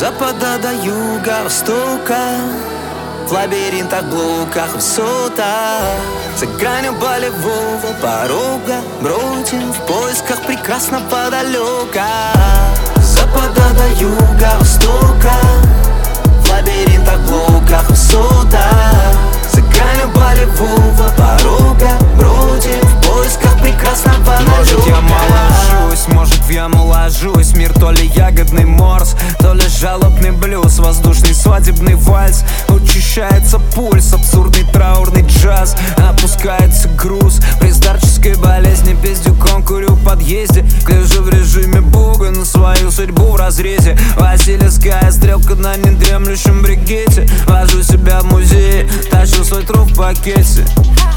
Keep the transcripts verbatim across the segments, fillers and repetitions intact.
запада до юга, востока, в лабиринтах, блоках, высотах, за гранью болевого порога бродим в поисках прекрасного далека. Запада до юга, востока, в лабиринтах, блоках, высотах, за гранью болевого порога бродим в поисках прекрасного далека. Может, я моложусь, может, в яму ложусь. Мир то ли ягодный морс, то ли жалобный блюз, воздушный свадебный вальс. Учащается пульс, абсурдный траурный джаз. Опускается груз при старческой болезни. Пиздюком курю в подъезде, гляжу в режиме бога на свою судьбу в разрезе. Васильевская стрелка на недремлющем бригете. Вожу себя в музее, тащу свой труп в пакете.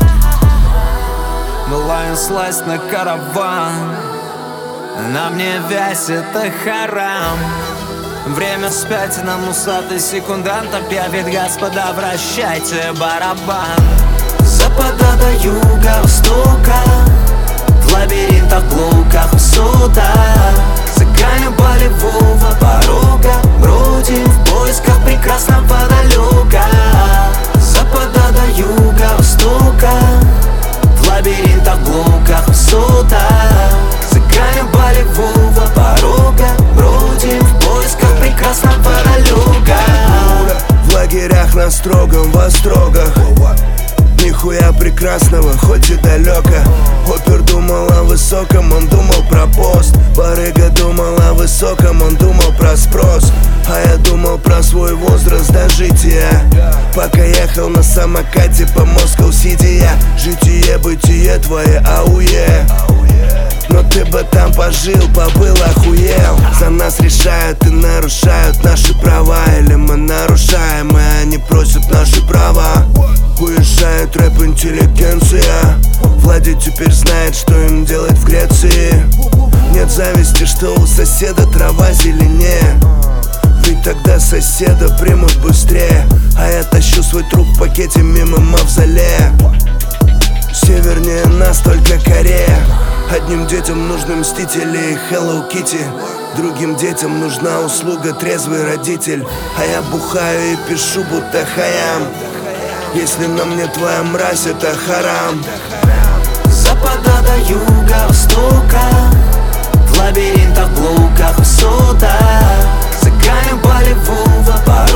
Мы ловим сласть на караван, на мне вязь, это харам. Время вспять, нам усатый секундант объявит: господа, вращайте барабан. Запада до юга, востока, в лабиринтах, блоках, высотах, за гранью болевого порога бродим в поисках прекрасного далека. Запада до юга, востока, в лабиринтах, блоках, высотах, за гранью болевого порога бродим в поисках прекрасного далека. В лагерях на строгом вострогах нихуя прекрасного, хоть и далеко. Опер думал о высоком, он думал про пост. Барыга думал о высоком, он думал про спрос. А я думал про свой возраст дожития, пока ехал на самокате по Москва-Сити. Я житие, бытие твое, ауе. Но ты бы там пожил, побыл, охуел. За нас решают и нарушают наши права. Или мы нарушаем, и они просят наши права. Уезжает рэп-интеллигенция. Влади теперь знает, что им делать в Греции. Нет зависти, что у соседа трава зеленее, ведь тогда соседа примут быстрее. А я тащу свой труп в пакете мимо мавзолея. Севернее нас только Корея. Одним детям нужны мстители и Hello Kitty, другим детям нужна услуга трезвый родитель. А я бухаю и пишу, будто хаям. Если на мне твоя мразь, это харам. Запада до юга, востока, в лабиринтах, блоках, высотах, за гранью болевого порога